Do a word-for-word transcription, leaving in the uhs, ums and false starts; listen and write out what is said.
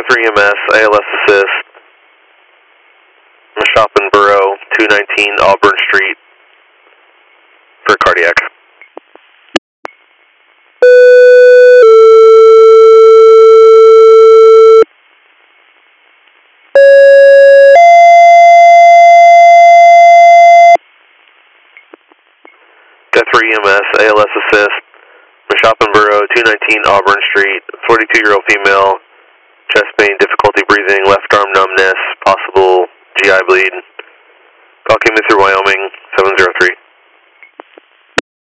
three E M S, A L S assist, Mashopin Borough, two nineteen Auburn Street for cardiac. three E M S, A L S assist, Mashopin Borough, two nineteen Auburn Street, forty-two year old female, chest pain, difficulty breathing, left arm numbness, possible G I bleed. Call came in through Wyoming, seven zero three.